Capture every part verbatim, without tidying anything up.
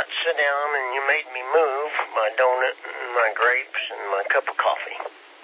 to sit down, and you made me move my donut and my grapes and my cup of coffee.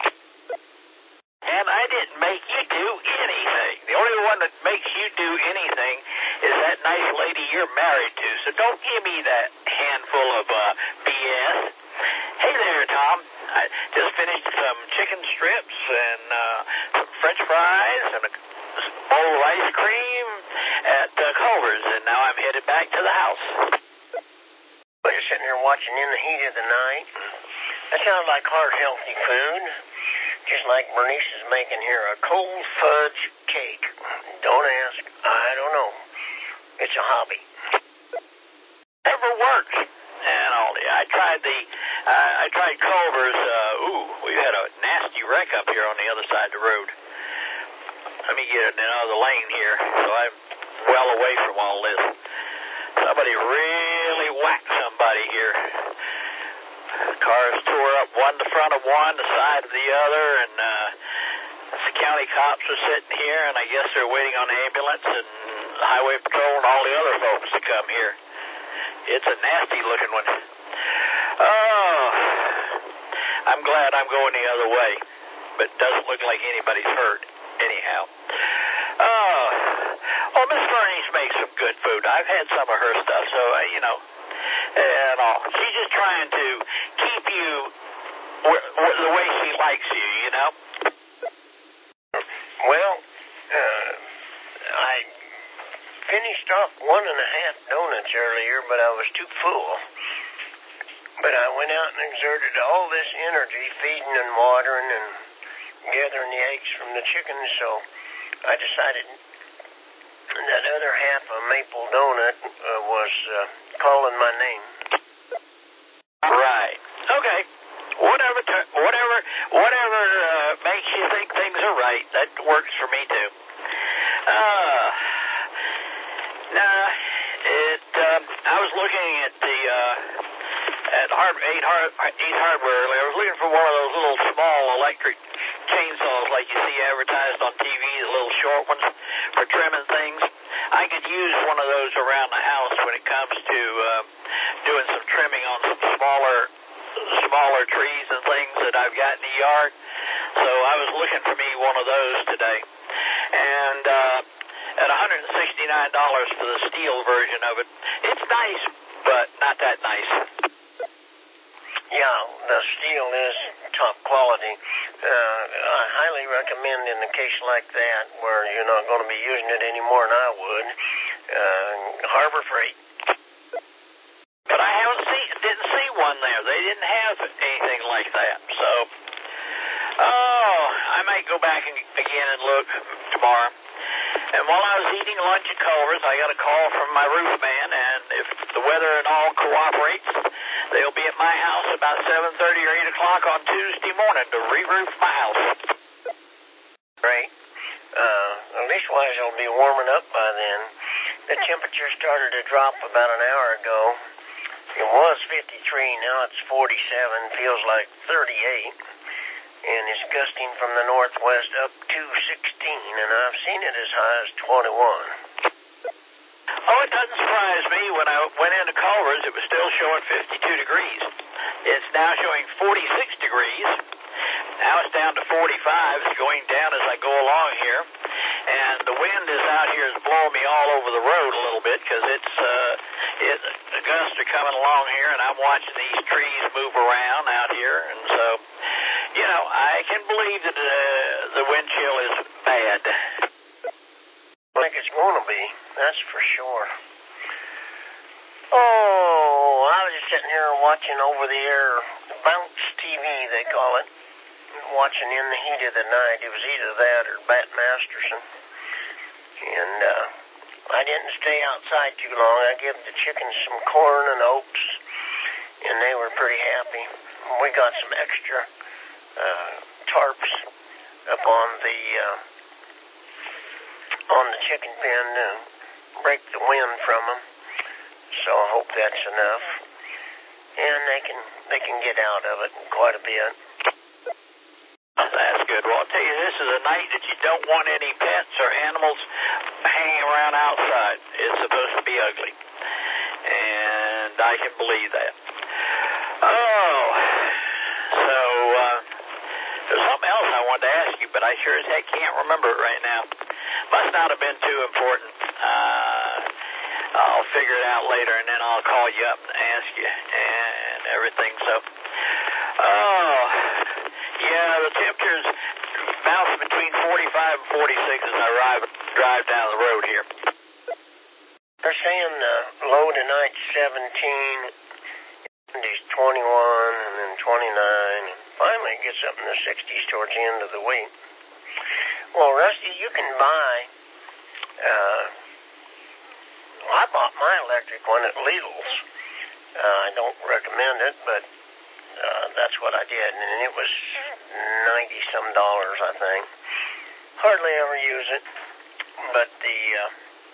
And I didn't make you do anything. The only one that makes you do anything is that nice lady you're married to. So don't give me that handful of uh, B S. Hey there, Tom. I just finished some chicken strips and uh, some French fries and a bowl of ice cream at uh, Culver's, and now I'm headed back to the house. Well, you're sitting here watching In the Heat of the Night. That sounds like hard, healthy food. Just like Bernice is making here, a cold fudge cake. Don't ask. I don't know. It's a hobby. Never works. And all the, I tried the, uh, I tried Culver's. Uh, ooh, we had a nasty wreck up here on the other side of the road. Let me get another lane here, so I'm well away from all this. Somebody really whacked somebody here. Cars tore up one the front of one, the side of the other, and uh, the county cops are sitting here, and I guess they're waiting on the ambulance and the highway patrol and all the other folks to come here. It's a nasty-looking one. Oh, I'm glad I'm going the other way, but it doesn't look like anybody's hurt anyhow. Oh, well, Miss Bernice makes some good food. I've had some of her stuff, so, uh, you know, and all. She's just trying to keep you wh- wh- the way she likes you, you know? Well, uh, I finished off one and a half donuts earlier, but I was too full. But I went out and exerted all this energy feeding and watering and gathering the eggs from the chickens, so I decided that other half of maple donut uh, was uh, calling my name. Right. Okay. Whatever, t- whatever, whatever uh, makes you think things are right, that works for me too. Uh, nah, it. Uh, I was looking at the uh, at hard, eight, hard, eight hardware earlier. I was looking for one of those little small electric chainsaws like you see advertised on T V, the little short ones for trimming things. I could use one of those around the house when it comes to uh, doing some trimming on some smaller smaller trees and things that I've got in the yard. So I was looking for me one of those today. And uh, at one hundred sixty-nine dollars for the steel version of it, it's nice, but not that nice. Yeah, the steel is top quality. Uh, I highly recommend in a case like that where you're not going to be using it any more than I would, uh, Harbor Freight. But I haven't seen, didn't see one there. They didn't have anything like that. So, oh, I might go back and, again and look tomorrow. And while I was eating lunch at Culver's, I got a call from my roof man, and if the weather and all cooperates, they'll be at my house about seven thirty or eight o'clock on Tuesday morning to re-roof my house. Great. Uh, leastwise, it'll be warming up by then. The temperature started to drop about an hour ago. It was fifty-three, now it's forty-seven, feels like thirty-eight. And it's gusting from the northwest up to sixteen, and I've seen it as high as twenty-one. Oh, it doesn't surprise me. When I went into Culver's, it was still showing fifty-two degrees. It's now showing forty-six degrees. Now it's down to forty-five. It's going down as I go along here. And the wind is out here is blowing me all over the road a little bit because it's, uh, it, the gusts are coming along here, and I'm watching these trees move around out here. And so, you know, I can believe that uh, the wind chill is bad. I think it's going to be, that's for sure. Oh, I was just sitting here watching over-the-air Bounce T V, they call it, watching In the Heat of the Night. It was either that or Bat Masterson. And uh, I didn't stay outside too long. I gave the chickens some corn and oats, and they were pretty happy. We got some extra uh, tarps up on the uh, on the chicken pen to break the wind from them. So I hope that's enough, and they can they can get out of it quite a bit. That's good. Well, I'll tell you, this is a night that you don't want any pets or animals hanging around outside. It's supposed to be ugly. And I I can believe that. Oh, so uh, there's something else I wanted to ask you, but I sure as heck can't remember it right now. Must not have been too important. Uh, I'll figure it out later, and then I'll call you up and ask you and everything. So, oh, yeah, the temperatures bounce between forty-five and forty-six as I drive, drive down the road here. They're saying uh, low tonight seventeen, Monday's twenty-one, and then twenty-nine, and finally it gets up in the sixties towards the end of the week. Well, Rusty, you can buy, uh, I bought my electric one at Lidl's. Uh, I don't recommend it, but uh, that's what I did, and it was ninety-some dollars, I think. Hardly ever use it, but the... Uh,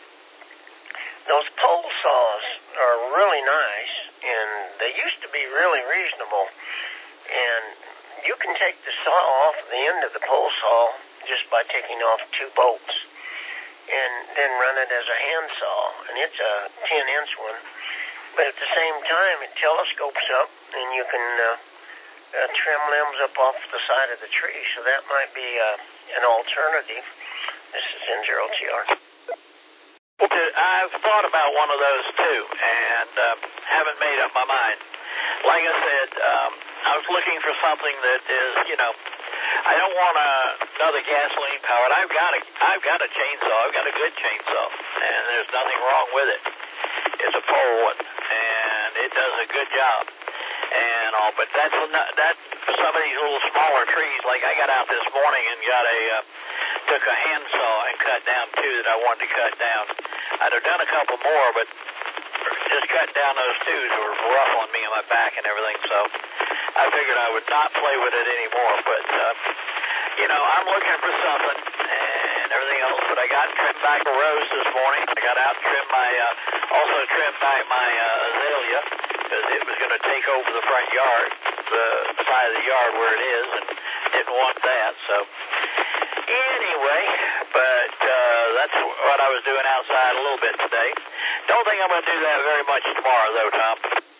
Those pole saws are really nice, and they used to be really reasonable. And you can take the saw off the end of the pole saw just by taking off two bolts, and then run it as a handsaw. And it's a ten-inch one, but at the same time, it telescopes up, and you can uh, uh, trim limbs up off the side of the tree. So that might be uh, an alternative. This is N zero T R. I've thought about one of those too, and uh, haven't made up my mind. Like I said, um, I was looking for something that is, you know, I don't want a, another gasoline powered. I've got a, I've got a chainsaw. I've got a good chainsaw, and there's nothing wrong with it. It's a pole one, and it does a good job, and all. But that's not, that for some of these little smaller trees. Like I got out this morning and got a. Uh, took a handsaw and cut down two that I wanted to cut down. I'd have done a couple more, but just cutting down those twos were rough on me and my back and everything, so I figured I would not play with it anymore. But, uh, you know, I'm looking for something and everything else, but I got trimmed back a rose this morning. I got out and trimmed my, uh, also trimmed back my uh, azalea, because it was going to take over the front yard, the side of the yard where it is, and didn't want that, so... Anyway, but uh, that's what I was doing outside a little bit today. Don't think I'm going to do that very much tomorrow, though, Tom.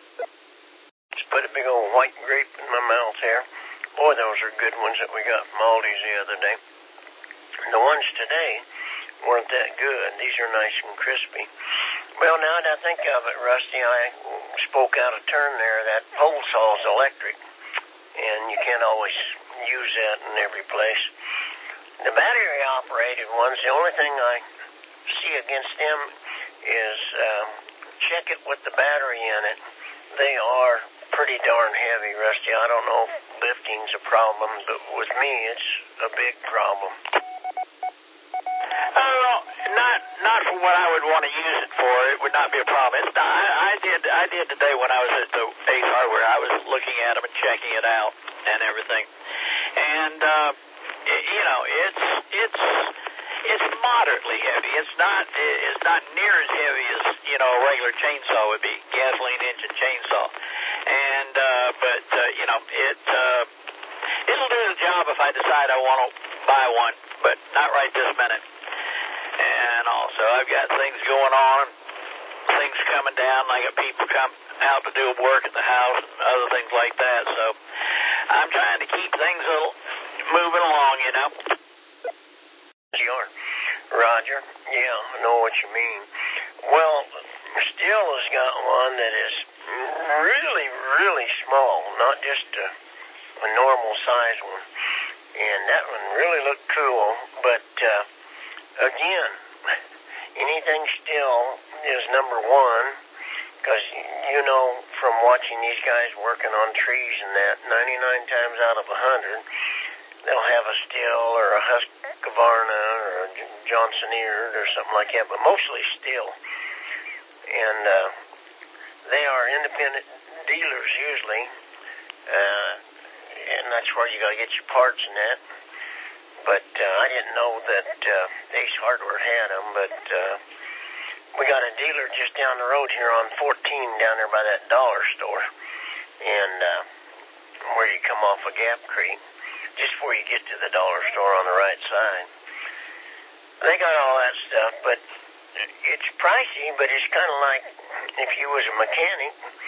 Just put a big old white grape in my mouth here. Boy, those are good ones that we got from Aldi's the other day. The ones today weren't that good. These are nice and crispy. Well, now that I think of it, Rusty, I spoke out of turn there. That pole saw's electric, and you can't always use that in every place. The battery-operated ones, the only thing I see against them is um, check it with the battery in it. They are pretty darn heavy, Rusty. I don't know if lifting's a problem, but with me, it's a big problem. Oh, not not for what I would want to use it for. It would not be a problem. It's not, I, I did I did today when I was at the Ace Hardware. I was looking at them and checking it out and everything, and. Uh, You know, it's it's it's moderately heavy. It's not it's not near as heavy as you know a regular chainsaw would be, gasoline engine chainsaw. And uh, but uh, you know it uh, it'll do the job if I decide I want to buy one, but not right this minute. And also I've got things going on, things coming down. I got people come out to do work at the house and other things like that. So I'm trying to keep things a little. Moving along, you know. Sure. Roger. Yeah, I know what you mean. Well, Stihl has got one that is really, really small, not just a, a normal size one. And that one really looked cool. But, uh, again, anything Stihl is number one, because, you know, from watching these guys working on trees and that, ninety-nine times out of one hundred, they'll have a Stihl or a Husqvarna or a Johnson Eared or something like that, but mostly Stihl. And uh, they are independent dealers usually, uh, and that's where you got to get your parts and that. But uh, I didn't know that uh, Ace Hardware had them, but uh, we got a dealer just down the road here on fourteen down there by that dollar store, and uh, where you come off of Gap Creek. Just before you get to the dollar store on the right side. They got all that stuff, but it's pricey, but it's kind of like if you was a mechanic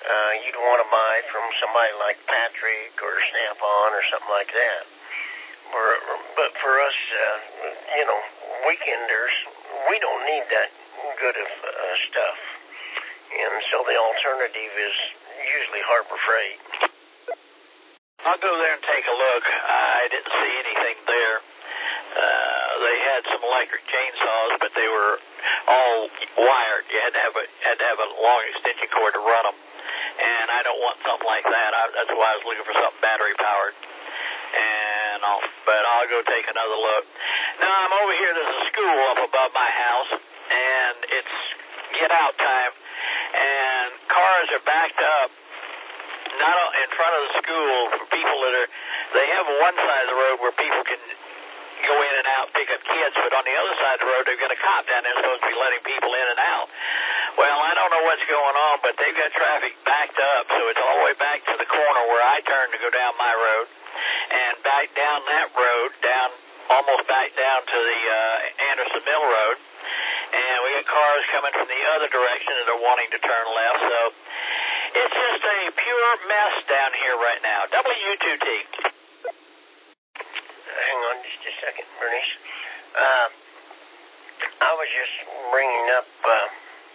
uh, you'd want to buy from somebody like Patrick or Snap-on or something like that. But for us, uh, you know, weekenders, we don't need that good of uh, stuff. And so the alternative is usually Harbor Freight. I'll go there and take a look. I didn't see anything there. Uh, they had some electric chainsaws, but they were all wired. You had to have a had to have a long extension cord to run them, and I don't want something like that. I, that's why I was looking for something battery powered. And I'll, but I'll go take another look. Now I'm over here. There's a school up above my house, and it's get out time, and cars are backed up. Not in front of the school for people that are. They have one side of the road where people can go in and out, pick up kids, but on the other side of the road, they've got a cop down there supposed to be letting people in and out. Well, I don't know what's going on, but they've got traffic backed up, so it's all the way back to the corner where I turn to go down my road, and back down that road, down almost back down to the uh, Anderson Mill Road, and we got cars coming from the other direction that are wanting to turn left, so it's just a pure mess down here right now. W two T. Hang on just a second, Bernice. Uh, I was just bringing up uh,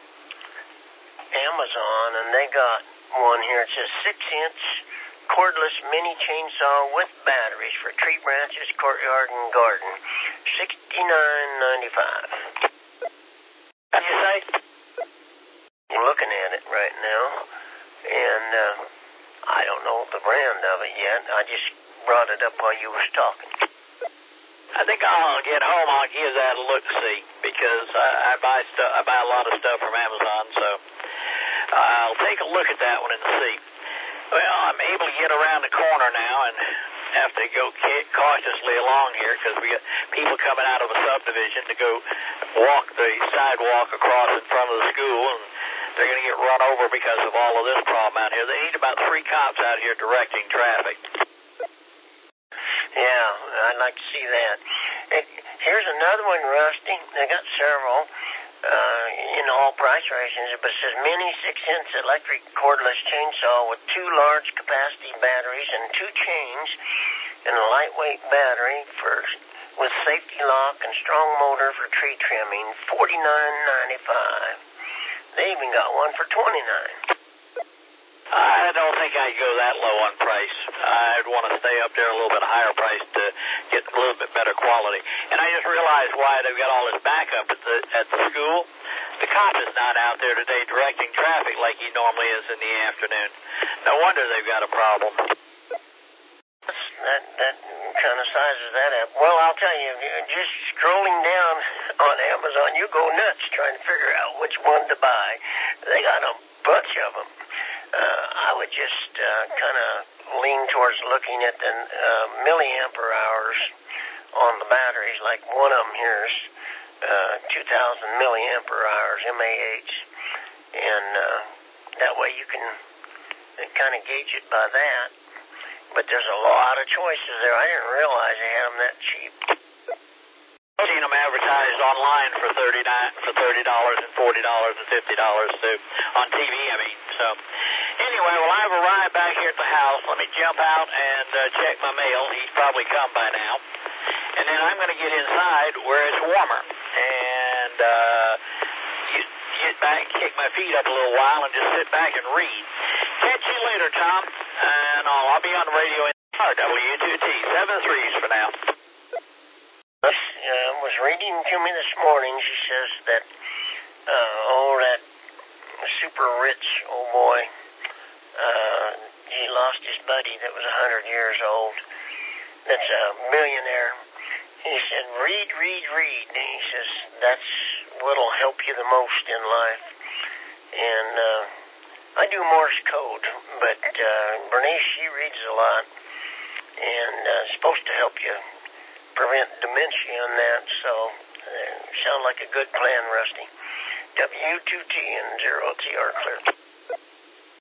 Amazon, and they got one here. It says six-inch cordless mini chainsaw with batteries for tree branches, courtyard, and garden. sixty-nine ninety-five. What do you say? I'm looking at it right now, and uh, I don't know the brand of it yet. I just brought it up while you was talking. I think I'll get home. I'll give that a look see because I, I buy stuff. I buy a lot of stuff from Amazon, so I'll take a look at that one and see. Well, I'm able to get around the corner now and have to go cautiously along here because we got people coming out of a subdivision to go walk the sidewalk across in front of the school, and they're going to get run over because of all of this problem out here. They need about three cops out here directing traffic. Yeah, I'd like to see that. It, here's another one, Rusty. They got several uh, in all price ranges, but it says mini six-inch electric cordless chainsaw with two large capacity batteries and two chains and a lightweight battery for with safety lock and strong motor for tree trimming, forty-nine ninety-five. They even got one for twenty-nine. I don't think I'd go that low on price. I'd want to stay up there a little bit higher price to get a little bit better quality. And I just realized why they've got all this backup at the at the school. The cop is not out there today directing traffic like he normally is in the afternoon. No wonder they've got a problem. That that kind of sizes that up. Well, I'll tell you, just scrolling down on Amazon, you go nuts trying to figure out which one to buy. They got a bunch of them. Uh, I would just uh, kind of lean towards looking at the uh, milliampere hours on the batteries. Like one of them here is uh, two thousand milliampere hours, M A H, and uh, that way you can kind of gauge it by that. But there's a lot of choices there. I didn't realize they had them that cheap. I've seen them advertised online for thirty for thirty dollars and forty dollars and fifty dollars too on T V. I mean, so anyway, well, I've arrived back here at the house. Let me jump out and uh, check my mail. He's probably come by now, and then I'm going to get inside where it's warmer and uh, get, get back, kick my feet up a little while, and just sit back and read. Catch you later, Tom, and I'll, I'll be on the radio in W two T seven threes for now. Uh, was reading to me this morning. She says that uh, oh, that super rich old boy, uh, he lost his buddy that was a hundred years old. That's a millionaire. He said, "Read, read, read." And he says that's what'll help you the most in life. And uh, I do Morse code, but uh, Bernice, she reads a lot, and uh, it's supposed to help you prevent dementia and that, so uh, sound like a good plan, Rusty. W two T and zero T R clear.